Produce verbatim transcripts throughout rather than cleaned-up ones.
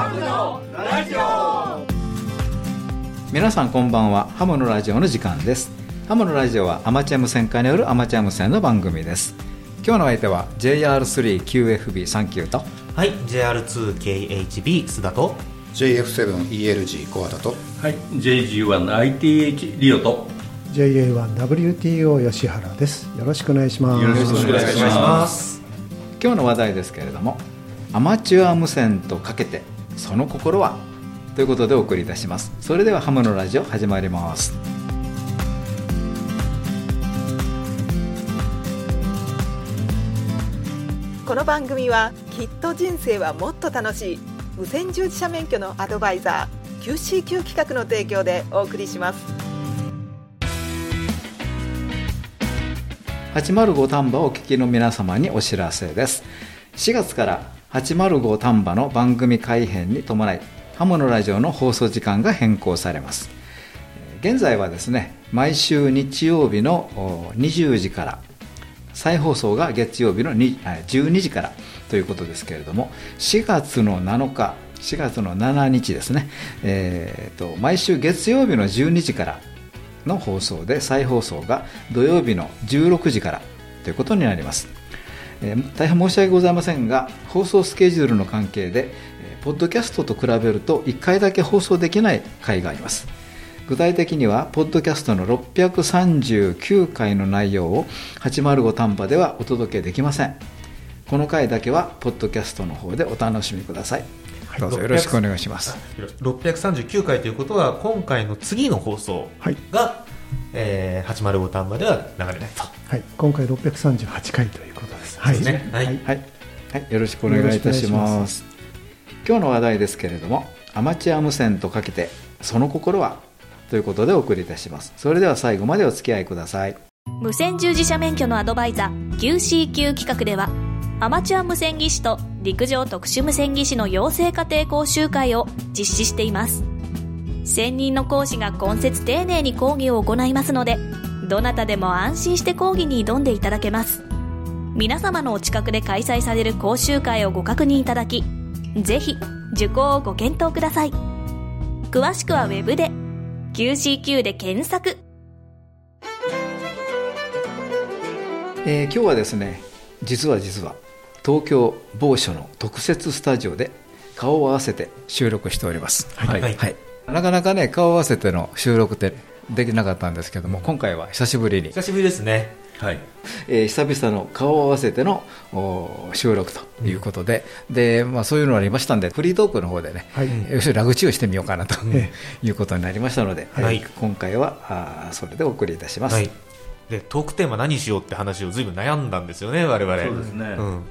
ムのラジオ。 皆さんこんばんは。ハムのラジオの時間です。ハムのラジオはアマチュア無線化によるアマチュア無線の番組です。今日の相手は ジェイアールスリーキューエフビーさんきゅう と、 はい、ジェイアールツーケーエイチビー 須田とジェイエフセブンイーエルジー 小畑と、 はい、ジェイジーワンアイティーエイチ リオとジェイエーワンダブリューティーオー 吉原です。よろしくお願いします。 よろしくお願いします。 今日の話題ですけれども、アマチュア無線とかけてその心はということでお送りいたします。それではハムのラジオ始まります。 この番組はきっと人生はもっと楽しい無線従事者免許のアドバイザー キューシーキュー 企画の提供でお送りします。 はちまるご丹波をお聞きの皆様にお知らせです。しがつからはちまるご丹波の番組改編に伴い、ハムのラジオの放送時間が変更されます。現在はですね、毎週日曜日のにじゅうじから、再放送が月曜日のじゅうにじからということですけれども、しがつのなのか、しがつのしちにちですね、えー、と毎週月曜日のじゅうにじからの放送で、再放送が土曜日のじゅうろくじからということになります。えー、大変申し訳ございませんが、放送スケジュールの関係で、えー、ポッドキャストと比べるといっかいだけ放送できない回があります。具体的にはポッドキャストのろっぴゃくさんじゅうきゅうかいの内容をはちまるご丹波ではお届けできません。この回だけはポッドキャストの方でお楽しみください。どうぞよろしくお願いします。 ろっぴゃくさんじゅうきゅうかいということは、今回の次の放送が、はい、えー、はちまるご丹波では流れないと。 はい、今回ろっぴゃくさんじゅうはちかいということです。 はい、ね、はい、 はいはい、よろしくお願いいたします。今日の話題ですけれども、アマチュア無線とかけてその心はということでお送りいたします。それでは最後までお付き合いください。 無線従事者免許のアドバイザー キューシーキュー 企画では、アマチュア無線技師と陸上特殊無線技師の養成家庭講習会を実施しています。専任の講師が今節丁寧に講義を行いますので、どなたでも安心して講義に挑んでいただけます。皆様のお近くで開催される講習会をご確認いただき、ぜひ受講をご検討ください。詳しくはウェブで キューシーキュー で検索。 えー、今日はですね、実は実は東京某所の特設スタジオで顔を合わせて収録しております。はいはいはい、なかなかね、顔を合わせての収録ってできなかったんですけども、今回は久しぶりに久しぶりですね。はい、 えー、久々の顔を合わせての収録ということで、うん、で、まあ、そういうのがありましたんで、フリートークの方でね、はい、要するにラグチをしてみようかなと、うん、いうことになりましたので、はい、今回はあそれでお送りいたします。はい、 でトークテーマ何しようって話をずいぶん悩んだんですよね、我々。 そうですね、 うんうん、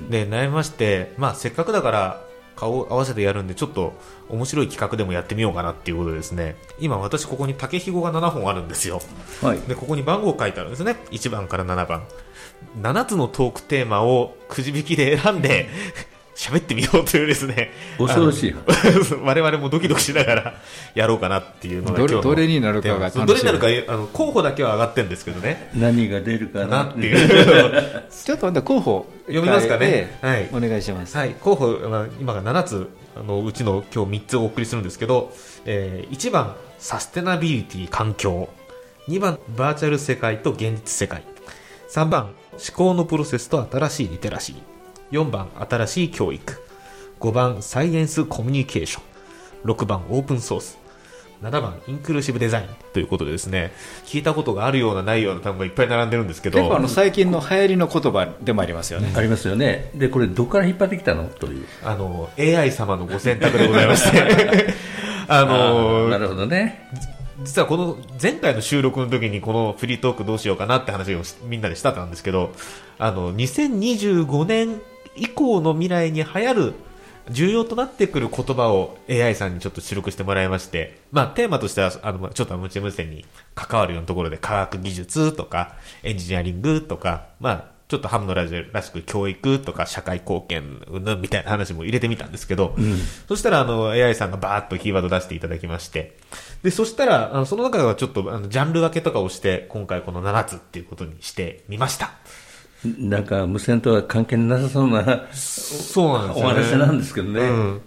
で悩みまして、まあ、せっかくだから顔を合わせてやるんで、ちょっと面白い企画でもやってみようかなっていうことでですね、今私ここに竹ひごがななほんあるんですよ。はい、でここに番号書いてあるんですね。いちばんからななばん、ななつのトークテーマをくじ引きで選んで喋ってみようというですね、 恐ろしい我々もドキドキしながらやろうかなっていうのが今日のどれになるかが楽しみ。 どれになるか、あの候補だけは上がってるんですけどね、 何が出るかなっていうちょっと待って、候補読みますかね。 はい、お願いします。 はい、候補、今がななつ、あのうちの今日みっつお送りするんですけど、えー、いちばんサステナビリティ環境、にばんバーチャル世界と現実世界、さんばん思考のプロセスと新しいリテラシー、よんばん新しい教育、ごばんサイエンスコミュニケーション、ろくばんオープンソース、ななばんインクルーシブデザインということでですね、聞いたことがあるようなないような単語がいっぱい並んでるんですけど、 結構あの最近の流行りの言葉でもありますよね。 ありますよね。でこれどこから引っ張ってきたのという、 あの エーアイ 様のご選択でございましてあのあなるほどね。 実はこの前回の収録の時にこのフリートークどうしようかなって話をみんなでしたんですけど、あのにせんにじゅうごねん以降の未来に流行る重要となってくる言葉を エーアイ さんにちょっと記録してもらいまして、まあ、テーマとしてはあのちょっとアマチュア無線に関わるようなところで科学技術とかエンジニアリングとか、まあ、ちょっとハムのラジオらしく教育とか社会貢献みたいな話も入れてみたんですけど、うん、そしたらあの エーアイ さんがバーッとキーワード出していただきまして、でそしたらあのその中ではちょっとあのジャンル分けとかをして今回このななつっていうことにしてみました。 なんか無線とは関係なさそうなそうなんですよね、 お話なんですけどね、うん、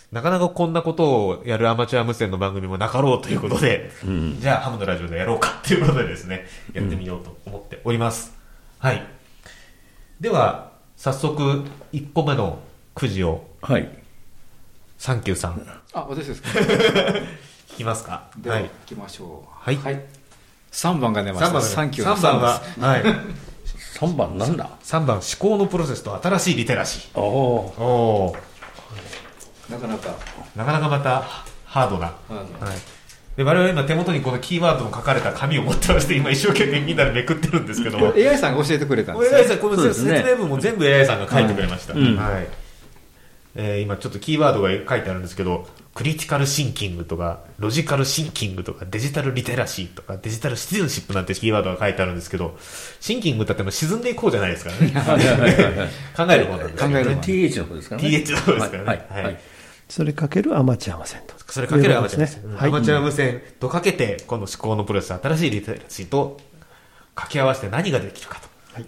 なかなかこんなことをやるアマチュア無線の番組もなかろうということで、うん、じゃあハムのラジオでやろうかっていうことでですね、やってみようと思っております。うん、はい。では、早速、いっこめのくじを。 はい。 サンキューさん。 あ、私ですか。 聞きますか。 では、行きましょう。 はい。はい、 さんばんが出ました。サンキューさんばんが、はい。 さんばんなんだ ? さん 番、思考のプロセスと新しいリテラシー。 おおなかなか。 なかなかまた、ハードな。ハードな。はい。で、我々今手元にこのキーワードの書かれた紙を持ってまして、今一生懸命みんなでめくってるんですけども。 エーアイ さんが教えてくれたんですね。エーアイ さん、この説明文も全部 エーアイ さんが書いてくれました。うん、はい。えー、今ちょっとキーワードが書いてあるんですけど、クリティカルシンキングとか、ロジカルシンキングとか、デジタルリテラシーとか、デジタルシティズンシップなんてキーワードが書いてあるんですけど、シンキングだっても沈んでいこうじゃないですからね。考える方なんですね。考える ティーエイチ の方ですからね。 ティーエイチ の方ですからね。はい。はいはい、 それかけるアマチュア無線と。 それかけるアマチュア無線。ね、アマチュア無線とかけて、この思考のプロセス、新しいリテラシーと掛け合わせて何ができるかと。はい、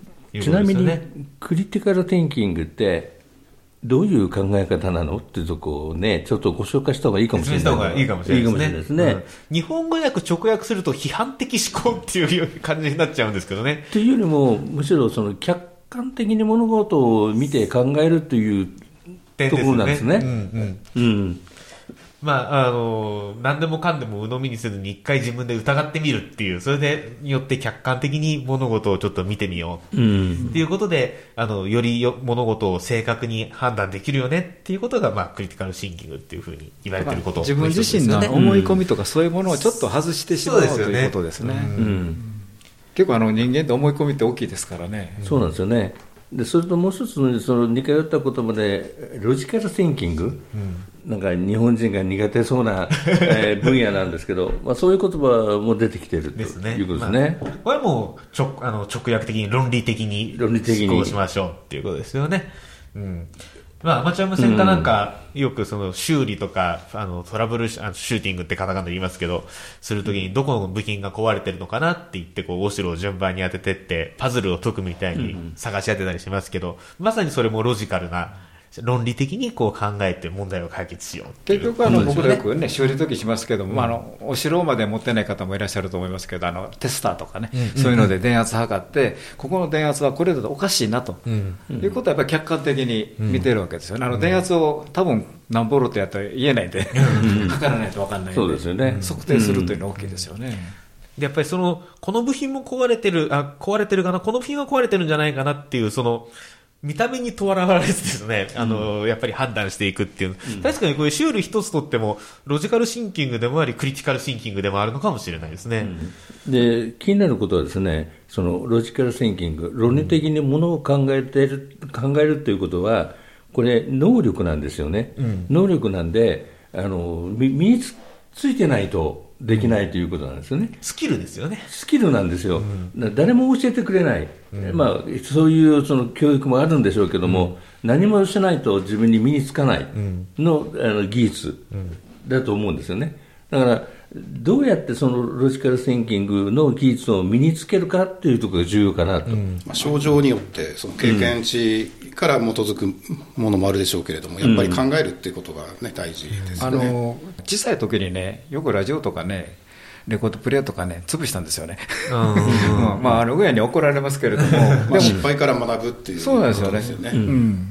ちなみに、クリティカルテンキングって、どういう考え方なのっていうとこをね、ちょっとご紹介した方がいいかもしれない。 した方がいいかもしれないですね。 いいうん、 日本語訳直訳すると批判的思考っていう感じになっちゃうんですけどね。 というよりも、むしろその客観的に物事を見て考えるというところなんですね。うんうんうん、 まあ、あの、何でもかんでも鵜呑みにせずに一回自分で疑ってみるっていう、それでによって客観的に物事をちょっと見てみようっていうことで、うん、あの、よりよ物事を正確に判断できるよねっていうことが、まあ、クリティカルシンキングっていうふうに言われていること、 自分自身の思い込みとかそういうものをちょっと外してしまう、うん、ということですね。うんうん、結構あの人間って思い込みって大きいですからね。 そうなんですよね。でそれともう一つのその似通った言葉でロジカルシンキング、うん、なんか日本人が苦手そうな、えー、分野なんですけど、まあ、そういう言葉も出てきているということですね。 まあ、これはもう直あの直訳的に論理的に思考しましょうっていうことですよね。うん、まあ、アマチュア無線化なんか、うん、よくその修理とかあのトラブルシューティングってカタカナで言いますけど、するときにどこの部品が壊れてるのかなって言ってこうオシロを順番に当ててってパズルを解くみたいに探し当てたりしますけど、うん、まさにそれもロジカルな論理的にこう考えて問題を解決しようっていう。 結局あの僕らよくね修理時しますけども、うん、まあ、あのお城まで持ってない方もいらっしゃると思いますけど、あのテスターとかね、うん、そういうので電圧測ってここの電圧はこれだとおかしいなと、うん、いうことはやっぱり客観的に見てるわけですよね。あの電圧を多分何ボルトやったら言えないんで、うん、測らないと分かんないんで、 そうですよね、 測定するというのは大きいですよね。 でやっぱりそのこの部品も壊れてるあ壊れてるかなこの部品は壊れてるんじゃないかなっていうその見た目にとらわれずですね、あの、うん、やっぱり判断していくっていう。うん、確かにこういう修理一つとっても、ロジカルシンキングでもあり、クリティカルシンキングでもあるのかもしれないですね。 うん、で、気になることはですね、そのロジカルシンキング、論理的にものを考えている、うん、考えるということは、これ、能力なんですよね。うん、能力なんで、あの、身についてないと、できないということなんですよね。 スキルですよね。 スキルなんですよ。うん、誰も教えてくれない。うん、まあ、そういうその教育もあるんでしょうけども、うん、何もしないと自分に身につかないの、うん、あの技術だと思うんですよね。だから、どうやってそのロジカルシンキングの技術を身につけるかというところが重要かなと。うんまあ、症状によってその経験値から基づくものもあるでしょうけれども、やっぱり考えるっていうことが、ね、大事ですね。 あの小さい時にね、よくラジオとかね、レコードプレイヤーとかね、潰したんですよね。まあ、あの親に怒られますけれども、 まあ失敗から学ぶっていうそうなんですよね。ですよね。うん、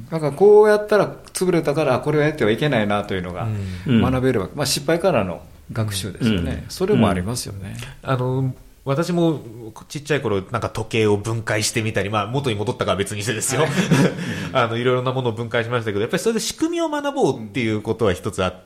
だからこうやったら潰れたからこれをやってはいけないなというのが学べるわけ、まあ、失敗からの学習ですよね、うん、それもありますよね、 うん、あの私もちっちゃい頃なんか時計を分解してみたり、まあ、元に戻ったかは別にしてですよあのいろいろなものを分解しましたけど、やっぱりそれで仕組みを学ぼうっていうことは一つあって、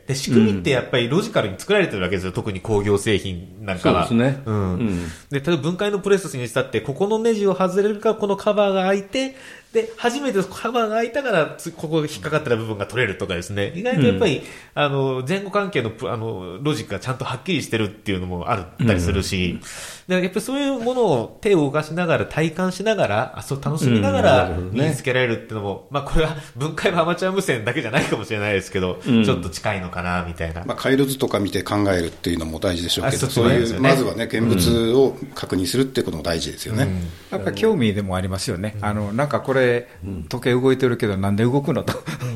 で仕組みってやっぱりロジカルに作られてるわけですよ、特に工業製品なんかは。 そうですね、 うんうん、で例えば分解のプロセスにしたって、ここのネジを外れるかこのカバーが開いて、で初めてカバーが開いたからここ引っかかってた部分が取れるとかですね、意外とやっぱり、うん、あの前後関係のあのロジックがちゃんとはっきりしてるっていうのもあったりするし、うん、でやっぱりそういうものを手を動かしながら体感しながら、あそう楽しみながら身につけられるっていうのも、うんね、まあこれは分解はアマチュア無線だけじゃないかもしれないですけど、うん、ちょっと近いのかなみたいな、 まあ、回路図とか見て考えるっていうのも大事でしょうけど、そういうまずはね現物を確認するっていうことも大事ですよね、うん、 やっぱり興味でもありますよね、うん、あのなんかこれ、うん時計動いてるけどなんで動くのと、うん、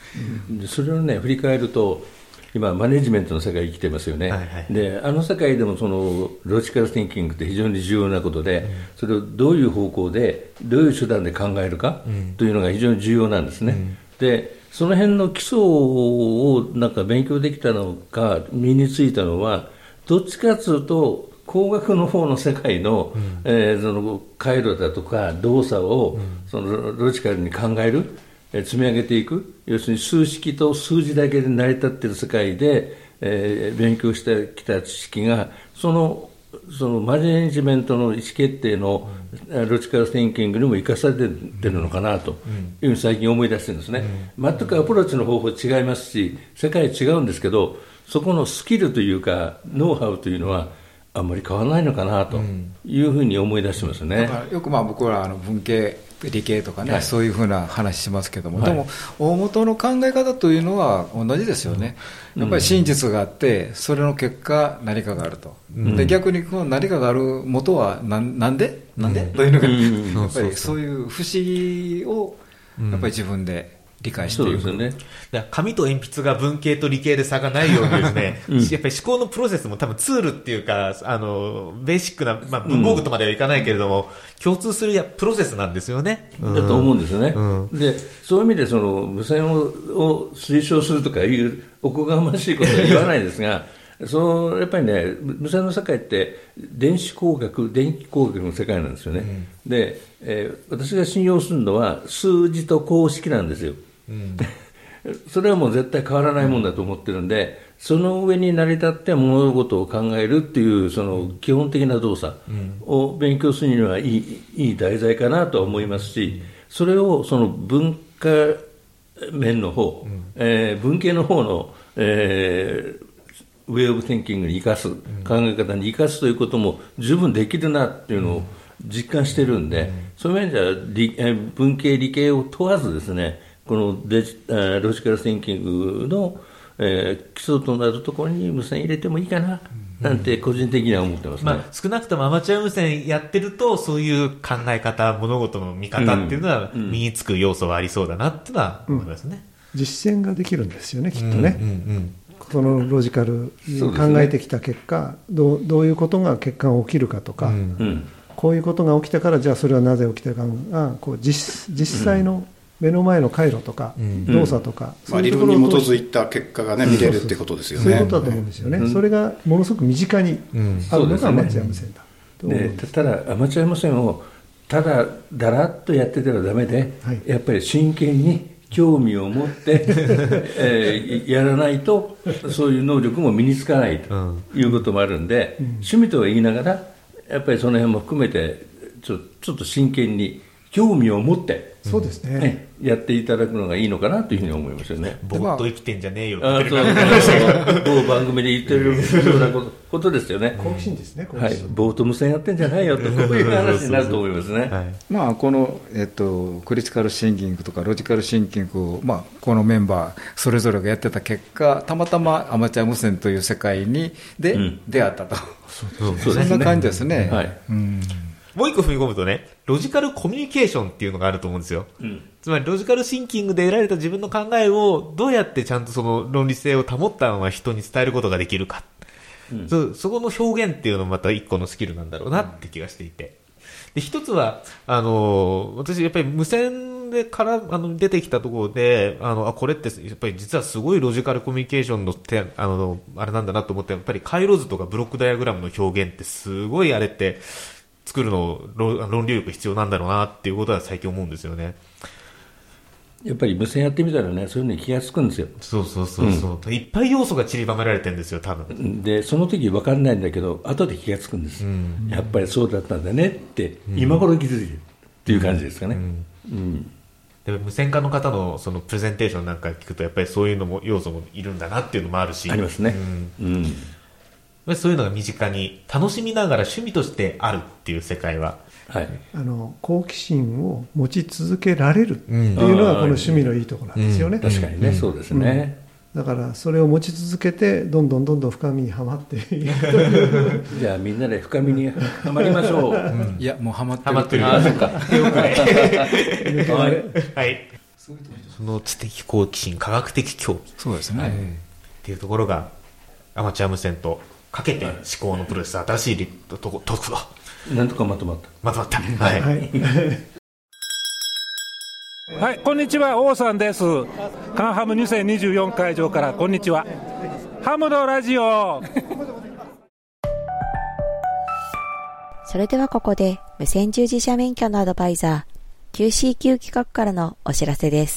でそれをね振り返ると今マネジメントの世界に生きてますよね、はいはい、であの世界でもそのロジカルシンキングって非常に重要なことで、うん、それをどういう方向でどういう手段で考えるかというのが非常に重要なんですね、うん、でその辺の基礎をなんか勉強できたのか身についたのはどっちかというと工学の方の世界の、うんえー、その回路だとか動作を、うん、そのロジカルに考える積み上げていく、要するに数式と数字だけで成り立っている世界で、えー、勉強してきた知識がその、そのマネジメントの意思決定の、うん、ロジカルシンキングにも生かされているのかなというふうに最近思い出してるんですね、うん、全くアプローチの方法違いますし世界違うんですけどそこのスキルというかノウハウというのはあんまり変わらないのかなというふうに思い出してますね、うん、だからよくまあ僕らあの文系理系とかね、はい、そういうふうな話しますけども、はい、でも大元の考え方というのは同じですよね、うん、やっぱり真実があってそれの結果何かがあると、うん、で逆にこの何かがある元はな ん, なんでなんで、うん、というのが、うん、やっぱりそういう不思議をやっぱり自分で理解していく、 そうですよね、紙と鉛筆が文系と理系で差がないようにですね、うん、やっぱり思考のプロセスも多分ツールっていうかあのベーシックな、まあ、文房具とまではいかないけれども、うん、共通するやプロセスなんですよね、 うん、だと思うんですよね、うん、でそういう意味でその無線をを推奨するとかいうおこがましいことは言わないですがそのやっぱりね無線の世界って電子工学電気工学の世界なんですよね、うん、で、えー、私が信用するのは数字と公式なんですよ、うん、それはもう絶対変わらないもんだと思ってるんで、その上に成り立って物事を考えるっていうその基本的な動作を勉強するにはいい、いい題材かなとは思いますし、それをその文化面の方、うん、えー、文系の方の、えーウェイオブテンキングに生かす、考え方に生かすということも十分できるなっていうのを実感してるんで、そういう面では理文系理系を問わずですね、このデジロジカルテンキングの、えー、基礎となるところに無線入れてもいいかななんて個人的には思ってますね、まあ、 少なくともアマチュア無線やってるとそういう考え方物事の見方っていうのは身につく要素はありそうだなっていうのは思いますね、 うん、実践ができるんですよねきっとね、うんうんうん、そのロジカルに考えてきた結果、ね、ど, うどういうことが結果が起きるかとか、うんうん、こういうことが起きたからじゃあそれはなぜ起きたかがこう 実, 実際の目の前の回路とか、うん、動作とか、 うん、そういうところに基づいた結果が、ね、見れるってことですよね。 そういうことだと思うんですよね、うん、それがものすごく身近にあるのがアマチュア無線だ、 うん、でただアマチュア無線をただだらっとやっててはダメで、はい、やっぱり真剣に興味を持って、えー、やらないとそういう能力も身につかないということもあるんで、うん、趣味とは言いながらやっぱりその辺も含めてちょ、ちょっと真剣に興味を持って、 そうですね、 ね、やっていただくのがいいのかなというふうに思いますよね。 ぼーっと生きてんじゃねえよって言ってる某番組で言ってるようなこと、ことですよね。 好奇心ですね。 はい、ぼーっと無線やってんじゃないよとこういう話になると思いますね。はい、 まあこのえっとクリティカルシンキングとかロジカルシンキングをまあこのメンバーそれぞれがやってた結果、たまたまアマチュア無線という世界にで、うん、出会ったと。そうですね。そんな感じですね。はい。うん。 もう一個踏み込むとね、ロジカルコミュニケーションっていうのがあると思うんですよ、うん、つまりロジカルシンキングで得られた自分の考えをどうやってちゃんとその論理性を保ったまま人に伝えることができるか、うん、そ, そこの表現っていうのもまた一個のスキルなんだろうなって気がしていて、で一つはあの私やっぱり無線でからあの出てきたところであのあこれってやっぱり実はすごいロジカルコミュニケーションのてあのあれなんだなと思って、やっぱり回路図とかブロックダイアグラムの表現ってすごいあれって作るの論理力必要なんだろうなっていうことは最近思うんですよね。 やっぱり無線やってみたらね、そういうのに気がつくんですよ。 そうそうそうそう、うん、いっぱい要素が散りばめられてるんですよ多分で、その時分かんないんだけど後で気がつくんです、うん、やっぱりそうだったんだねって、うん、今頃気づいてるっていう感じですかね、うんうんうん、 で無線化の方のそのプレゼンテーションなんか聞くとやっぱりそういうのも要素もいるんだなっていうのもあるし、 ありますね、うんうんそういうのが身近に楽しみながら趣味としてあるっていう世界は、 はい、あの好奇心を持ち続けられるっていうのがこの趣味のいいところなんですよね、 うん、確かにね、うん、そうですね、 うん、だからそれを持ち続けてどんどんどんどん深みにはまってじゃあみんなで深みにはまりましょう、うん、 いやもうはまってるはまってるあそっかはい、はいその知的好奇心、科学的興味、 そうですね、 はい、っていうところがアマチュア無線とかけて思考のプロセス、新しいリとととこなんとかまとまったまとまった、はい、はいはい、こんにちは、王さんです。カンハムにせんにじゅうよん会場からこんにちは。ハムのラジオ。 それではここで無線従事者免許のアドバイザー キューシーキュー 企画からのお知らせです。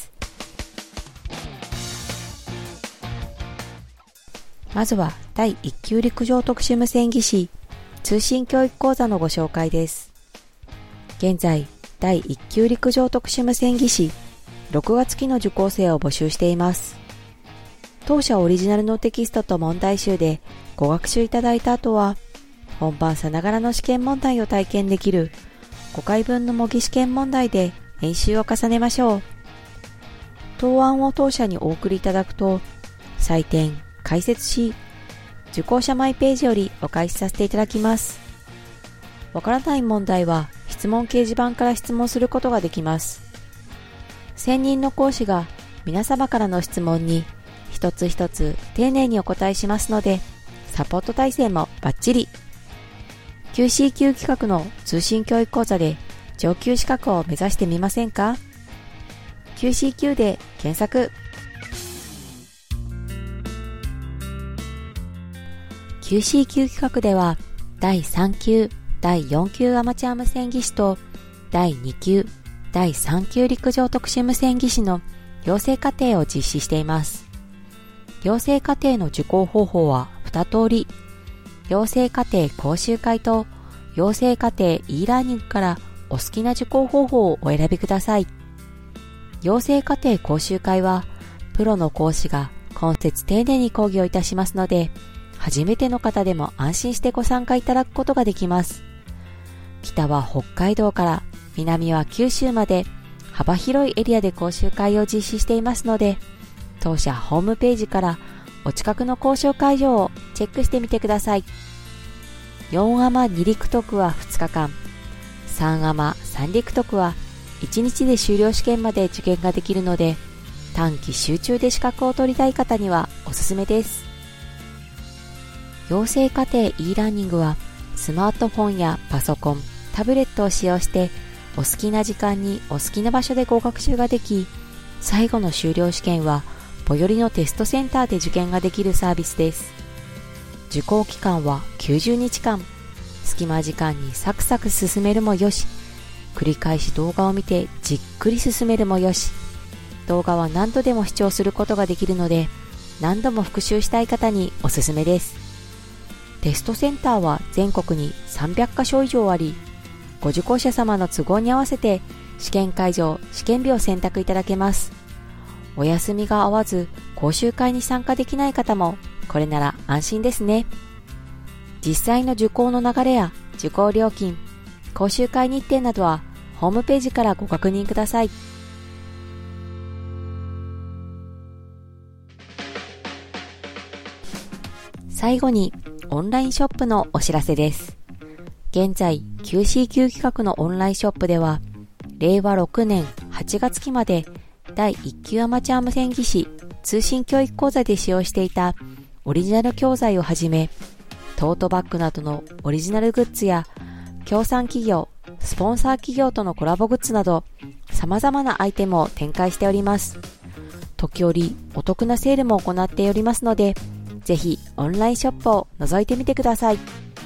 まずはだいいっ級陸上特殊無線技師通信教育講座のご紹介です。現在だいいっ級陸上特殊無線技師ろくがつ期の受講生を募集しています。当社オリジナルのテキストと問題集でご学習いただいた後は、本番さながらの試験問題を体験できるごかいぶんの模擬試験問題で練習を重ねましょう。答案を当社にお送りいただくと、採点、解説し、受講者マイページよりお返しさせていただきます。わからない問題は質問掲示板から質問することができます。専任の講師が皆様からの質問に一つ一つ丁寧にお答えしますので、サポート体制もバッチリ。キューシーキュー 企画の通信教育講座で上級資格を目指してみませんか？ キューシーキュー で検索。キューシーキュー 企画ではだいさん級、だいよん級アマチュア無線技師とだいに級、だいさん級陸上特殊無線技師の養成課程を実施しています。養成課程の受講方法はに通り、養成課程講習会と養成課程 e ラーニングからお好きな受講方法をお選びください。養成課程講習会はプロの講師が今節丁寧に講義をいたしますので、初めての方でも安心してご参加いただくことができます。北は北海道から南は九州まで幅広いエリアで講習会を実施していますので、当社ホームページからお近くの講習会場をチェックしてみてください。よんアマに陸特はふつかかん、さんアマさん陸特はいちにちで修了試験まで受験ができるので、短期集中で資格を取りたい方にはおすすめです。養成課程 e ラーニングはスマートフォンやパソコン、タブレットを使用してお好きな時間にお好きな場所でご学習ができ、最後の修了試験は最寄りのテストセンターで受験ができるサービスです。受講期間はきゅうじゅうにちかん、隙間時間にサクサク進めるもよし、繰り返し動画を見てじっくり進めるもよし、動画は何度でも視聴することができるので、何度も復習したい方におすすめです。テストセンターは全国にさんびゃっかしょ以上あり、ご受講者様の都合に合わせて試験会場、試験日を選択いただけます。お休みが合わず講習会に参加できない方もこれなら安心ですね。実際の受講の流れや受講料金、講習会日程などはホームページからご確認ください。最後にオンラインショップのお知らせです。現在 キューシーキュー 企画のオンラインショップではれいわろくねんはちがつ期までだいいっ級アマチュア無線技師通信教育講座で使用していたオリジナル教材をはじめ、トートバッグなどのオリジナルグッズや協賛企業、スポンサー企業とのコラボグッズなど様々なアイテムを展開しております。時折お得なセールも行っておりますので、ぜひオンラインショップを覗いてみてください。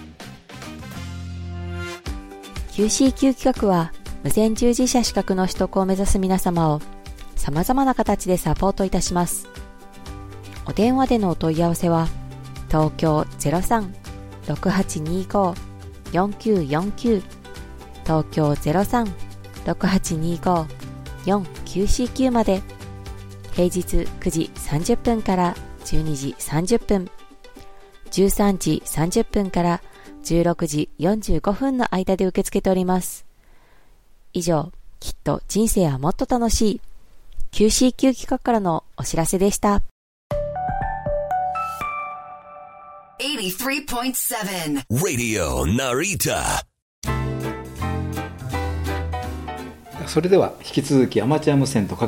キューシーキュー 企画は無線従事者資格の取得を目指す皆様を様々な形でサポートいたします。お電話でのお問い合わせは東京 ゼロさん ろくはちにご よんきゅうよんきゅう 東京 ゼロさん ろくはちにご よんきゅうきゅう まで、平日くじさんじゅっぷんからじゅうにじさんじゅっぷん、じゅうさんじさんじゅっぷんからじゅうろくじよんじゅうごふんの間で受け付けております。以上、きっと人生はもっと楽しい キューシーキュー 企画からのお知らせでした。 はちじゅうさんてんなな Radio Narita。 それでは引き続きアマチュア無線とかけて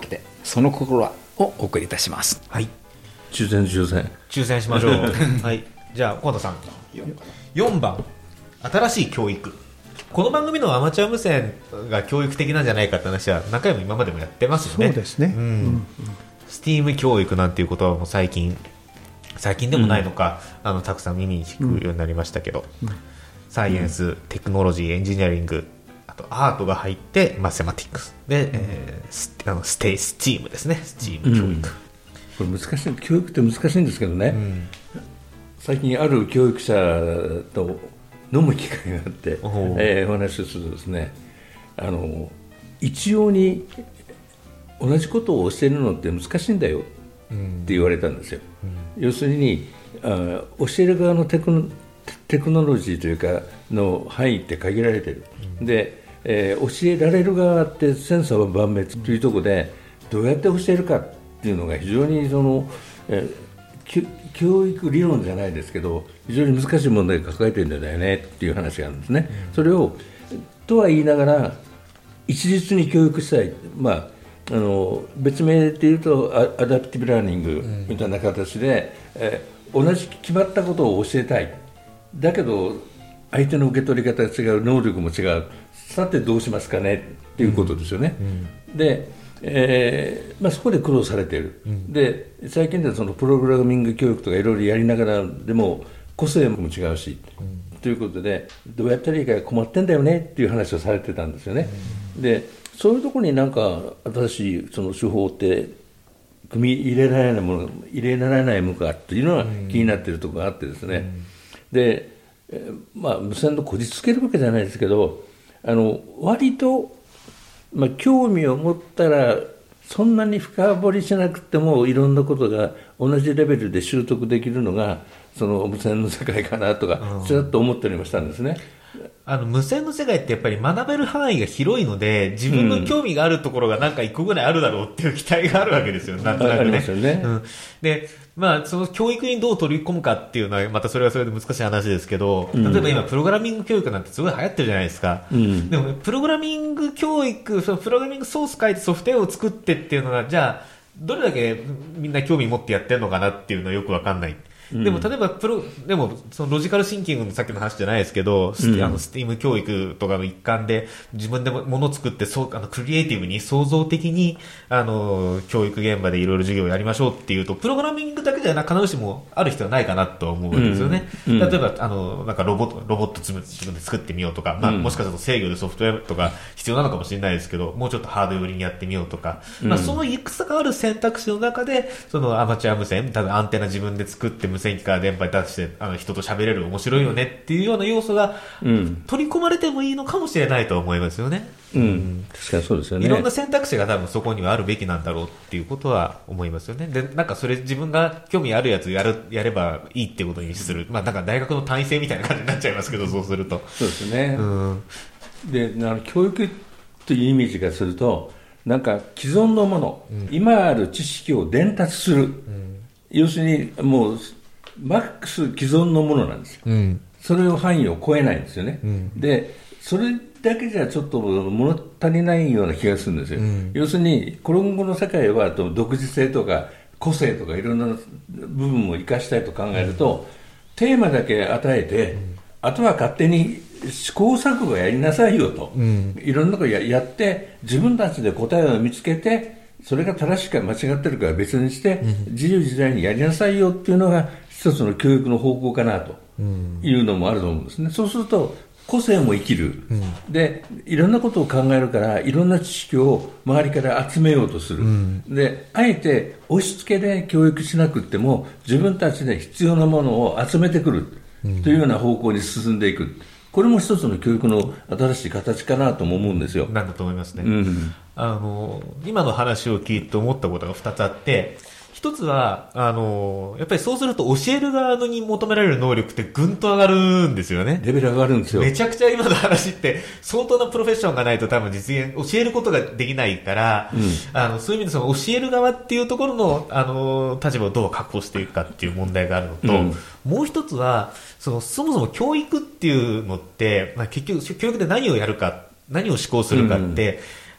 その心はをお送りいたします。 はい、 抽選抽選抽選しましょうはい、じゃあ河田さんよんばん新しい教育。この番組のアマチュア無線が教育的なんじゃないかって話は何回も今までもやってますよね。 そうですね、うんうん、 スティーム教育なんていう言葉も最近最近でもないのか、うん、あのたくさん耳に聞くようになりましたけど、うんうん、サイエンス、うん、テクノロジー、エンジニアリング、あとアートが入ってマセマティックスで、うんえー、ス, あのステイスチームですね。スチーム教育、うん、これ難しい、教育って難しいんですけどね、うん、最近ある教育者と飲む機会があって、えー、お話をするとですね、あの一様に同じことを教えるのって難しいんだよって言われたんですよ、うん、要するにあ教える側のテクノ、テクノロジーというかの範囲って限られてる、うん、で、えー、教えられる側って千差万別というところでどうやって教えるかっていうのが非常にその、えー、教育理論じゃないですけど非常に難しい問題を抱えてるんだよねっていう話があるんですね、うん、それをとは言いながら一律に教育したい、まあ、あの別名で言うとアダプティブラーニングみたいな形で、うんえー、同じ決まったことを教えたい、だけど相手の受け取り方が違う、能力も違う、さてどうしますかねっていうことですよね、うんうん、でえーまあ、そこで苦労されている、うん、で最近ではそのプログラミング教育とかいろいろやりながらでも個性も違うし、うん、ということでどうやったらいいか困ってんだよねっていう話をされてたんですよね、うん、でそういうところになんか新しいその手法って組み入れられないもの入れられないものかっていうのが気になっているところがあってですね、うん、で、えーまあ、無線のこじつけるわけじゃないですけどあの割とまあ、興味を持ったらそんなに深掘りしなくてもいろんなことが同じレベルで習得できるのがその無線の世界かなとかちらっと思ったりもしたんですね。 あの無線の世界ってやっぱり学べる範囲が広いので自分の興味があるところがなんか一個ぐらいあるだろうっていう期待があるわけですよ、なんとなくね。ありますよね、うん、でまあ、その教育にどう取り込むかっていうのはまたそれはそれで難しい話ですけど、例えば今プログラミング教育なんてすごい流行ってるじゃないですか、うん、でもプログラミング教育そのプログラミングソース書いてソフトウェアを作ってっていうのがじゃあどれだけみんな興味持ってやってるのかなっていうのはよくわかんない。でも例えばプロでもそのロジカルシンキングのさっきの話じゃないですけど、うん、あのスティーム教育とかの一環で自分でものを作ってそうあのクリエイティブに創造的にあの教育現場でいろいろ授業をやりましょうっていうとプログラミングだけじゃなく必ずしもある必要はないかなと思うんですよね、うんうん、例えばあのなんかロボットロボット自分で作ってみようとか、まあ、もしかすると制御でソフトウェアとか必要なのかもしれないですけどもうちょっとハード寄りにやってみようとか、まあ、そのいくつかある選択肢の中でそのアマチュア無線多分アンテナ自分で作って無線機から電波にしてあの人と喋れる面白いよねっていうような要素が、うん、取り込まれてもいいのかもしれないと思いますよね、 うんうん、確かにそうですよね。 いろんな選択肢が多分そこにはあるべきなんだろうっていうことは思いますよね。でなんかそれ自分が興味あるやつやるやればいいっていうことにする、まあ、なんか大学の単位制みたいな感じになっちゃいますけどそうするとそうですね、うん、であの教育というイメージがするとなんか既存のもの、うん、今ある知識を伝達する、うん、要するにもうマックス既存のものなんですよ、うん、それを範囲を超えないんですよね、うん、でそれだけじゃちょっと物足りないような気がするんですよ、うん、要するに今後の世界は独自性とか個性とかいろんな部分を生かしたいと考えると、うん、テーマだけ与えて、うん、あとは勝手に試行錯誤やりなさいよと、うん、いろんなこと や, やって自分たちで答えを見つけてそれが正しいか間違ってるかは別にして、うん、自由自在にやりなさいよっていうのが一つの教育の方向かなというのもあると思うんですね。そうすると個性も生きる、うん、でいろんなことを考えるからいろんな知識を周りから集めようとする、うん、であえて押し付けで教育しなくっても自分たちで必要なものを集めてくるというような方向に進んでいく、これも一つの教育の新しい形かなとも思うんですよ。 なんだと思いますね、うん、あの今の話を聞いて思ったことがふたつあって、一つはあのやっぱりそうすると教える側に求められる能力ってぐんと上がるんですよね。 レベル上がるんですよ。 めちゃくちゃ今の話って相当なプロフェッションがないと多分実現教えることができないから、うん、あのそういう意味でその教える側っていうところのあの立場をどう確保していくかっていう問題があるのと、うん、もう一つはそのそもそも教育っていうのって、まあ、結局教育で何をやるか何を施行するかって、うん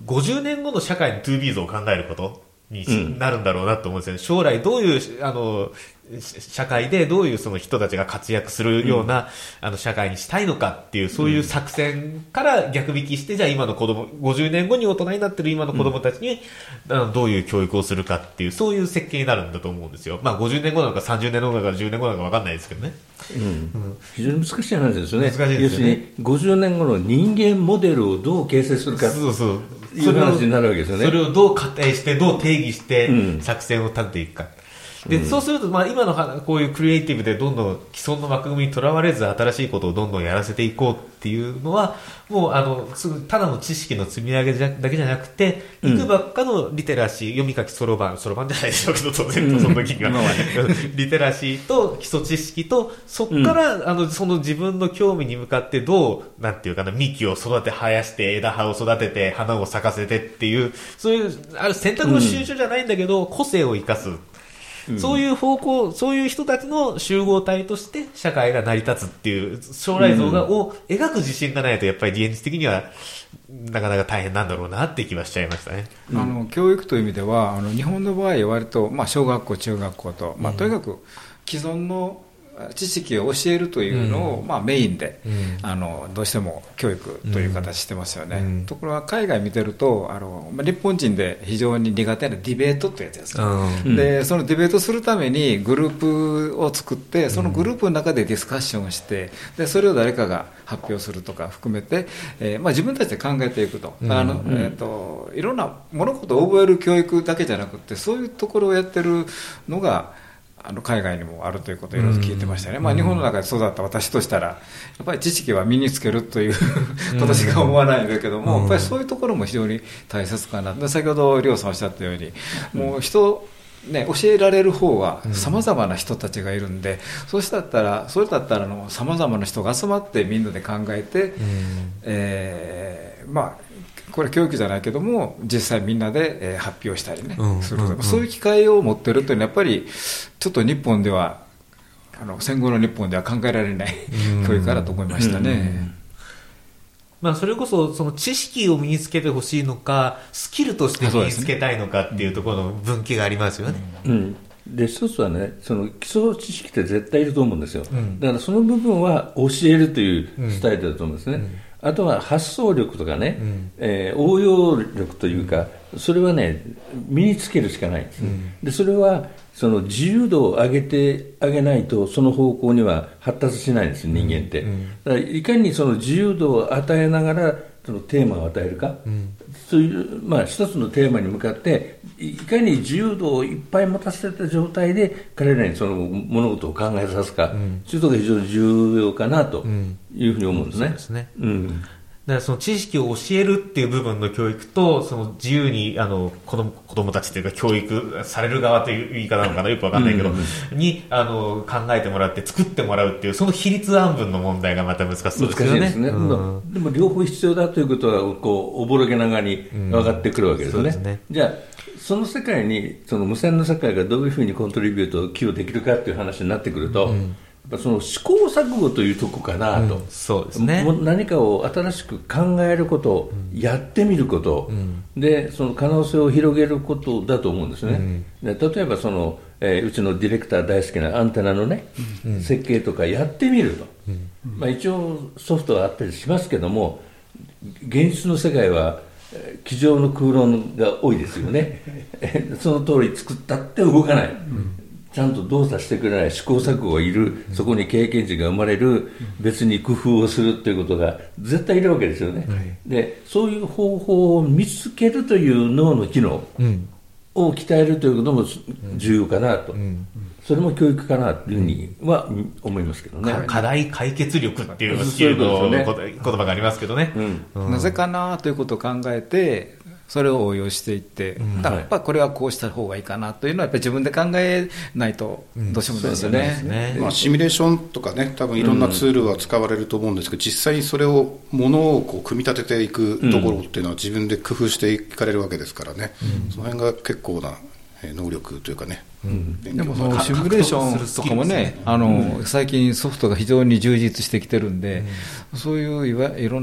ごじゅうねんごの社会の ツービー 像を考えることになるんだろうなと思うんですよね。将来どういうあの社会でどういうその人たちが活躍するような、うん、あの社会にしたいのかっていうそういう作戦から逆引きして、じゃあ今の子供ごじゅうねんごに大人になってる今の子供たちに、うん、あのどういう教育をするかっていうそういう設計になるんだと思うんですよ。まあごじゅうねんごなのかさんじゅうねんごなのかじゅうねんごなのか分かんないですけどね、 うんうん、非常に難しい話ですよね。 難しいですよね。 要するにごじゅうねんごの人間モデルをどう形成するかそうそういう話になるわけですよね。 それをどう仮定してどう定義して作戦を立てていくか、うん、でそうすると、まあ、今のこういうクリエイティブでどんどん既存の枠組みにとらわれず新しいことをどんどんやらせていこうっていうのはもうあのすぐただの知識の積み上げじゃだけじゃなくていくばっかのリテラシー、うん、読み書きそろばんそろばんじゃないでしょうけど当然その時にはリテラシーと基礎知識とそこから、うん、あのその自分の興味に向かってどうなんていうかな幹を育て生やして枝葉を育てて花を咲かせてっていうそういうある選択の集中じゃないんだけど、うん、個性を生かすそういう方向、そういう人たちの集合体として社会が成り立つっていう将来像が、うん、を描く自信がないとやっぱり現実的にはなかなか大変なんだろうなって気はしちゃいましたね。 うん、あの教育という意味ではあの日本の場合割と、まあ、小学校中学校と、まあ、とにかく既存の知識を教えるというのを、うんまあ、メインで、うん、あのどうしても教育という形してますよね、うん、ところが海外見てるとあの、まあ、日本人で非常に苦手なディベートというやつです、うん、でそのディベートするためにグループを作ってそのグループの中でディスカッションをしてでそれを誰かが発表するとか含めて、えーまあ、自分たちで考えていくと、うんあのえー、といろんな物事を覚える教育だけじゃなくてそういうところをやってるのがあの海外にもあるということをいろいろ聞いてましたね、うんまあ、日本の中で育った私としたらやっぱり知識は身につけるということしか思わないんだけども、うん、やっぱりそういうところも非常に大切かなで先ほど亮さんおっしゃったように、うん、もう人ね、教えられる方はさまざまな人たちがいるんで、うん、そうしたったらそれだったらさまざまな人が集まってみんなで考えて、うんえー、まあこれ教育じゃないけども実際みんなで、えー、発表したりね、うん、する、うん、そういう機会を持ってるというのはやっぱりちょっと日本ではあの戦後の日本では考えられない、うん、教育かなと思いましたね、うんまあ、それこそその知識を身につけてほしいのかスキルとして身につけたいのかっていうところの分岐がありますよね、 うんうんで一つはねその基礎知識って絶対いると思うんですよ、うん、だからその部分は教えるというスタイルだと思うんですね、うんうんあとは発想力とかね、うんえー、応用力というか、うん、それはね身につけるしかないんです、うん、でそれはその自由度を上げてあげないとその方向には発達しないんです人間って、うん、だからいかにその自由度を与えながらそのテーマを与えるか、うん、そういう、まあ、一つのテーマに向かっていかに自由度をいっぱい持たせた状態で彼らにその物事を考えさすか、うん、ということが非常に重要かなというふうに思うんですね。 そうですね、うんだからその知識を教えるっていう部分の教育とその自由にあの子供、子供たちというか教育される側という言い方なのかなよくわかんないけど、うんうん、にあの考えてもらって作ってもらうっていうその比率暗分の問題がまた難しそうですよね。難しいですね、 うん、でも両方必要だということはこうおぼろげながらに分かってくるわけですよね、うん、そうですね。じゃあその世界にその無線の世界がどういうふうにコントリビュートを寄与できるかっていう話になってくると、うんやっぱその試行錯誤というとこかなと、うん、 そうですね、 もう何かを新しく考えること、うん、やってみること、うん、でその可能性を広げることだと思うんですね、うん、で例えばその、えー、うちのディレクター大好きなアンテナのね、うん、設計とかやってみると、うんまあ、一応ソフトはあったりしますけども現実の世界は机上の空論が多いですよねその通り作ったって動かない、うんちゃんと動作してくれない試行錯誤がいる、うん、そこに経験値が生まれる、うん、別に工夫をするということが絶対いるわけですよね、はい、でそういう方法を見つけるという脳の機能を鍛えるということも重要かなと、うんうん、それも教育かなというふうには思いますけどね、 うん、課題解決力っていうスキルの言葉がありますけどね、 うんうん、なぜかなということを考えてそれを応用していって、うん、だからやっぱこれはこうした方がいいかなというのはやっぱり自分で考えないとどうしようもないですよね、うんねまあ、シミュレーションとかね多分いろんなツールは使われると思うんですけど、うん、実際にそれをものをこう組み立てていくところっていうのは自分で工夫していかれるわけですからね、うん、その辺が結構な能力というかね、 うん、でもそのシミュレーションとかもねあの、うん、最近ソフトが非常に充実してきてるんで、うん、そういういわいろんな